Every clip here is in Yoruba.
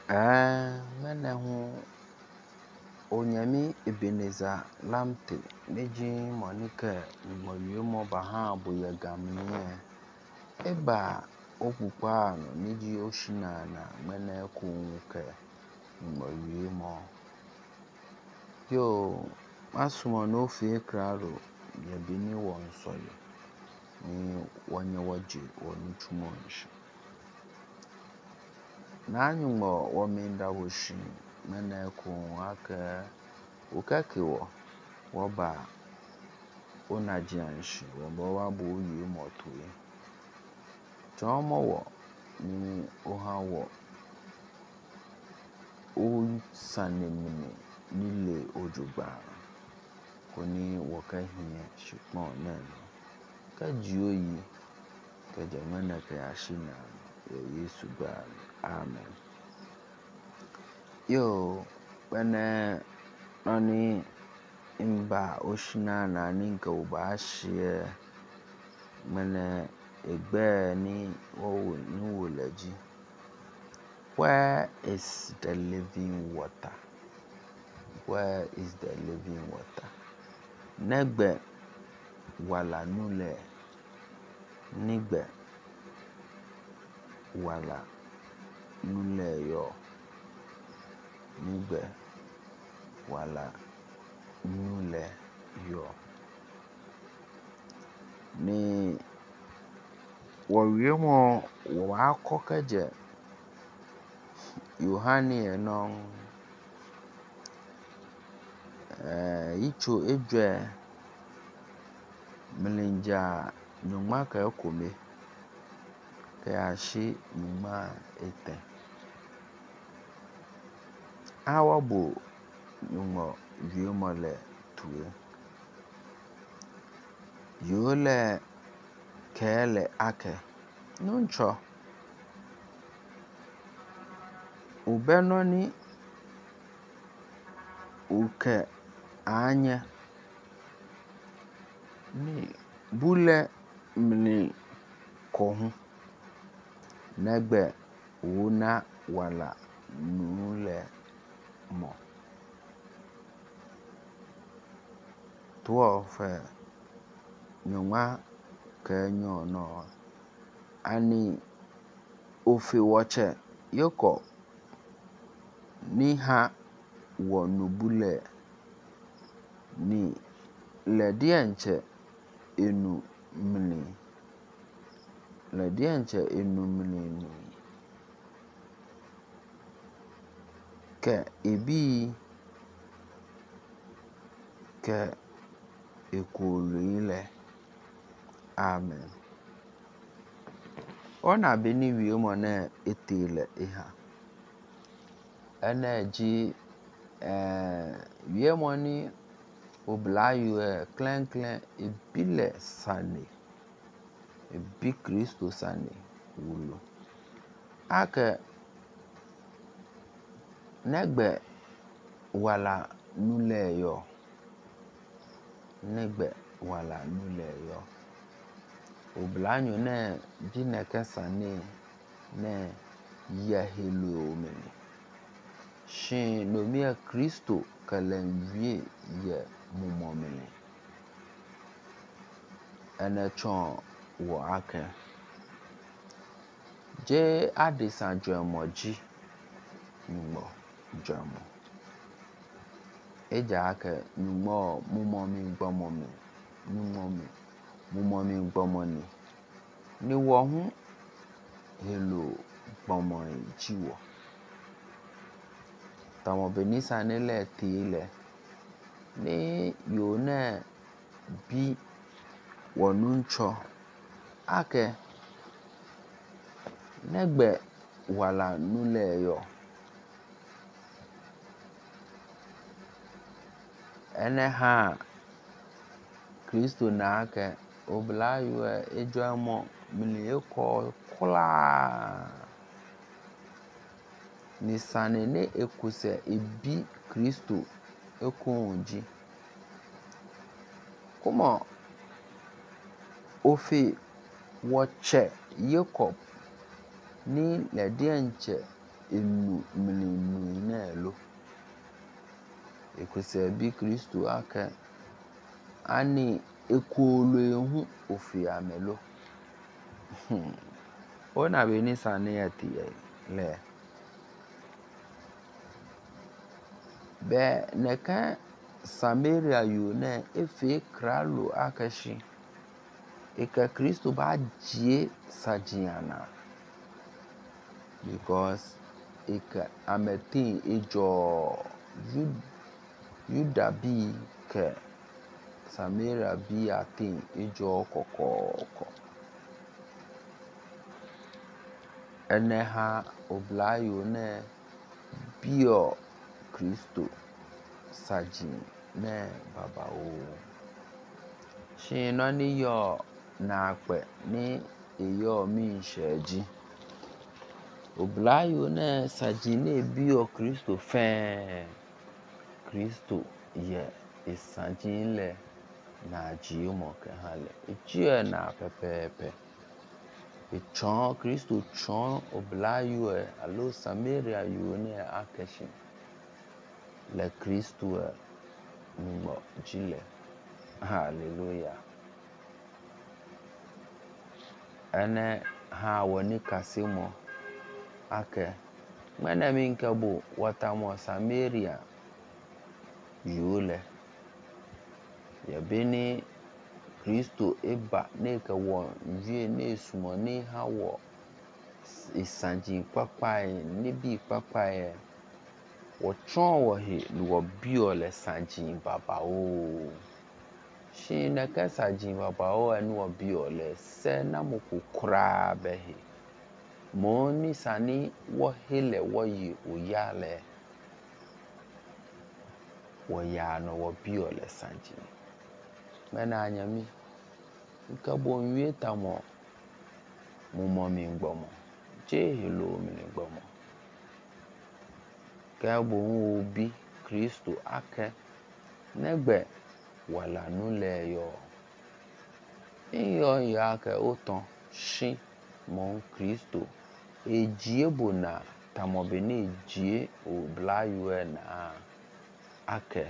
Mene ho Onyame Ebenezer Lamte Neji Monica Moyumo Bahabo Yagamne Eba Okupano Niji Oshinana Mene Kunke Moyumo Yo Masumo no fe kraro Yabini Wonsoye ni Wanyawaji Wonichumonshi Nanyumo Waminda Wushi Mene Kun Ake Ukakiwo Waba Onajianshi Waba Buyi Motuye Chomo ni Ohawo Sanemune Nile Ojubara Koni Wakahine Shipon Neno Kajiyoyi Kajamana Kayashina Yesu Bari Amen. Yo Bene Nani Imba Oshina na Ninka Ubashie Mene Egbe ni Owo Nuwulaji. Where is the living water? Where is the living water? Negbe wala nule. Nigbe wala nule yo. Nigbe wala nule yo. Ni wawemo wakokeje Yohani enong icho ejwe melinja nyuma ka ekome ka ashi nyuma ete awabo nyuma viomole tuwe yole kele ake nuncho ubenoni uke anya ni bule mni kohu negbe wona wala nule mo 12 nyuma kenyo no ani ofe woche yoko ni ha wonubule ni ledienche enu mni ni ke ebi ke ekulile amen ona beni wiemo na etile iha energy wiemo ni oblayo clan ebile sane ebi Kristo sane wulo ake negbe wala nule yo oblanyo ne jineke sane ne yahelo meni shin nomia Kristo kalenwie ye mumomeni enechon wo ake je adisa jomoji nyumo jomo eja ake nyumo mumomi gbomomi mumomi gbomoni ni wo hu helo gbomoi jiwo tamo benisa nile tile ni yone bi wonuncho ake negbe wala nule yo ene ha Kristo na ake oblayo ejomo milieko kula ni sane ne ekuse ebi Kristo ekunji kuma ofe woche Jacob ni ledienche enu mlinu nelo ekusa bi Kristo aka ani ekolo ehu ofia melo ona beni sane yati le be neka Samaria yu ne efe kralo akashi eka Kristo ba jie sajiana because eka ametin ejo Yuda bi ke Samaria bi atin ejo kokoko ene ha oblayo ne bio Kristo sajin ne baba o shino ni yo na ape ni eyo mi sheji oblayo ne sajin ne bio Kristo fe Kristo ye isajin le na jimo ke hale ejie na pepepe echon Kristo chon oblayo alo Samaria yo ne akeshi le Kristo numo jile hallelujah ene ha woni kasimo ake mena minkabo watamo Samaria yule yabeni Kristo eba neka wo vie ne sumo ni hawo isanjin papai ni bi papai wo tron wo he wo bio le sanjin baba o shi na ka sanjin baba o enu wo bio le se na mukukura behe mo ni sani wo hele wo yi oyale wo ya no wo bio le sanjin mena anyami nkabo nwie tamo mo mi ngbomo je hello mi ngbomo kabo obi Kristo ake negbe wala nule yo iyo ya ke oton shi mo Kristo ejie bona tamobe ne ejie oblayo na ake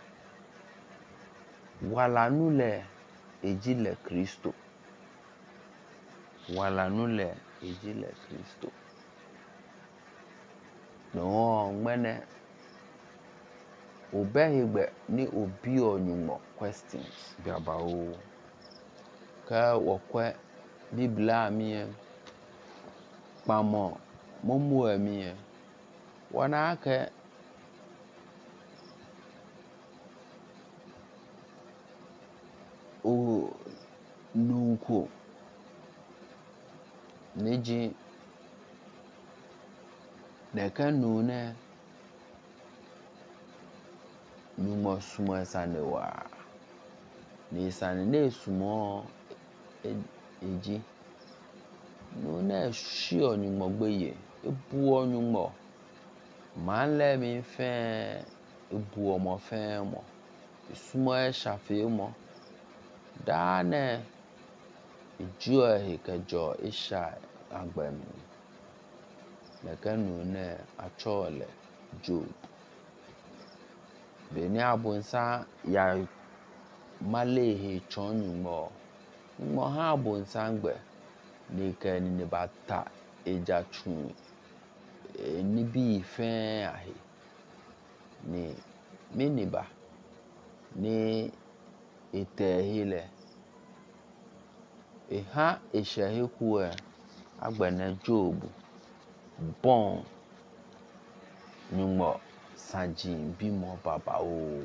wala nule ejile Kristo wala nule ejile Kristo no ngmene obehigbe ni obi onyumo questions biaba o ka wokwe biblia mi pamo momu ami wana ake o nuko neji neka nune numo sumo sanewa ni sane ne sumo eji nune shi onyumo gbeye ebu onyumo manle mi fe ebu omo fe mo sumo e shafe mo dane ijo hekejo isha agbem neka nune achole Job beni abunsa ya malehe chonyumo mo ha abunsa ngbe ni ke ni bata eja chun ni bi fe ahe ni miniba ni etehile eha esheheku agbene Job bon nyumo sajin bimo baba o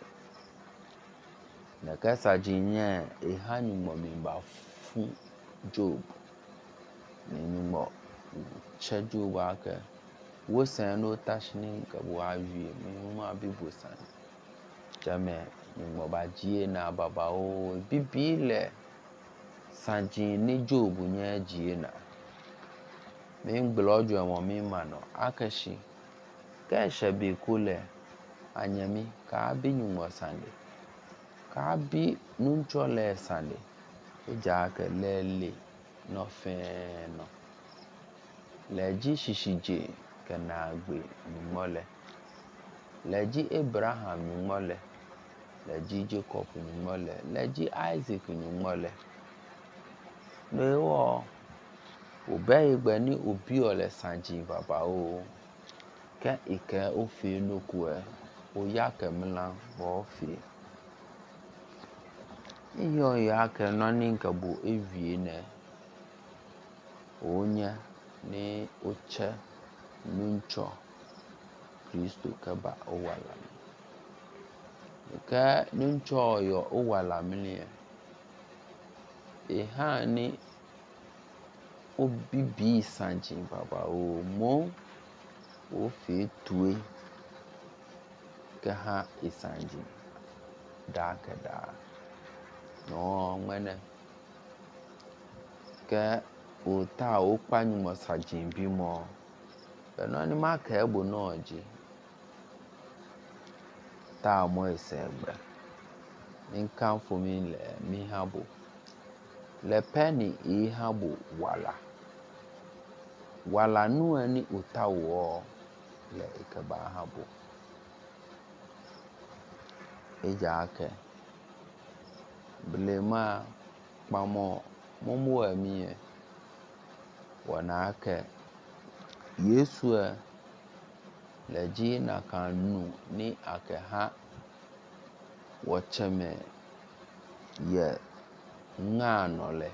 na ka sajin ye eha nyumo mimba fu Job ni nyumo che Job ake wo san no tashini ka bo awie mi ma bibo san jame nyumo ba jie na baba o bibile sajin ni Job nye jie na mi ngblojo mo mi mano akashi ka shebe kule anyami ka bi nyumo sande ka bi nunchole sande eja ke lele no fe no leji shishije kenagbe nyumole leji Abraham nyumole leji Jacob nyumole leji Isaac nyumole newo obe igbe ni obi ole sanji baba o ke ike ofi nokue o ya kemla ofi iyo ya ke noni nke bu evie ne onye ni oche nuncho Kristo keba owala ke nuncho yo owala mini ha ni obibi sanji baba o mo o fi tue ke ha isanji da ke da no mene ke o ta o panyu mo sanji bimo no ni ma ke bo no ji ta mo isegbe nkan fo mi le mi habo le penny e habo wala nu ani utawo le ikeba habo eja ke blema pamo momo emi wana ke Yesu leji na kanu ni ake ha wocheme ye nganole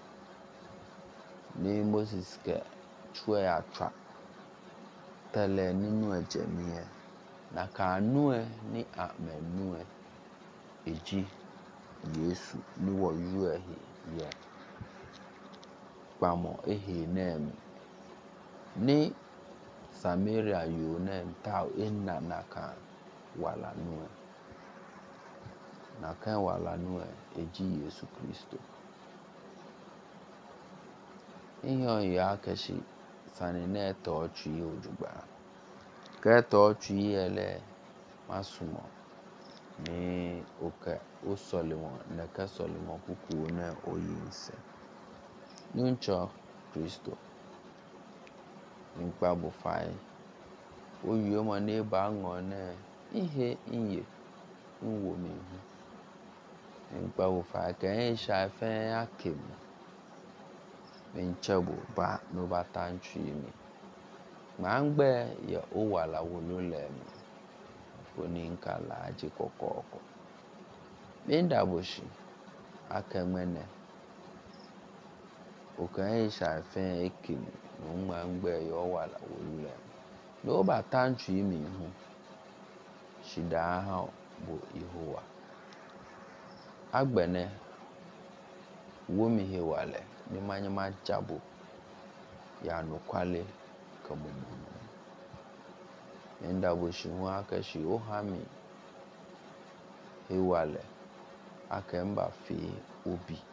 ni Moses ke chue atwa tele ninu ejemie na kanu ni amenu eji Yesu ni wo yu ye pamo nem ni Samaria yo nem ta enna naka wala nu na kan wala nu eji Yesu Kristo iyo ya keshi sani ne to twi ojugba ke to twi ele masumo ni oke o solimo na ka solimo kuku na oyinse nuncho Kristo nkpa bo fai o yo mo ne ba ngone ihe inye nwo mi hu nkpa bo fai ke sha fe akem menchebo ba no batantwi mi mangbe ye o wala wolo le mi oni nkala aji kokoko minda boshi akemene o kan sha fe ekim no mangbe ye o wala wolo le no batantwi mi hu shida ha bo Yehowa agbene wo mi he wale ni manyama jabo ya no kwale kamumu minda boshi hu akashi o hami he wale akemba fi obi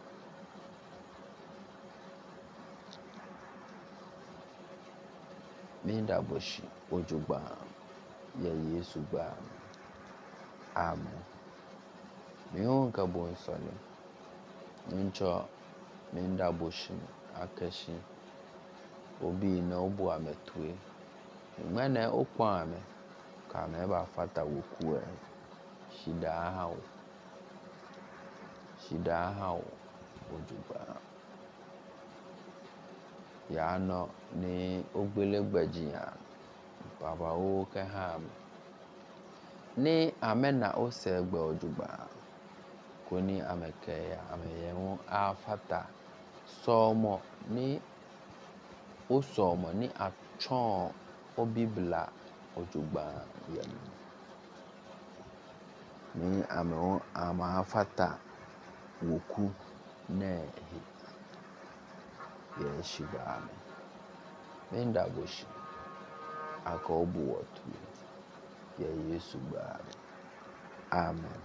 minda boshi ojugba ya Yesu gba amen mi on ka bon sole nuncho minda boshi akashi obi na obu ametue ngene okwa ame ka me ba fata woku shida ha ojugba ya no ni ogbelegbeji ya baba o ke ha ni amena o segbe ojugba koni ameke ya ameye won afata somo ni o somo ni atchon obibla ojugba yem ni amewon ama afata woku ne ye shiba minda boshi aka obu wotu ye Yesu gba amen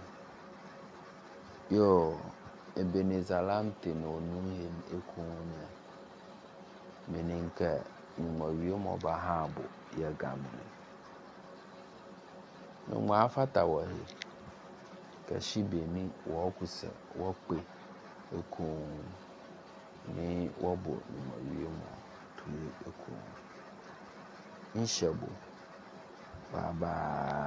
yo ebenezalante no nuhin ekunya meninke numoyo mo bahabo ye gamne no ma afata wahi kashibeni wokuse wokpe ekun ni wobo numoyo mo tu ekun nhyɛ bɔ. Bye bye.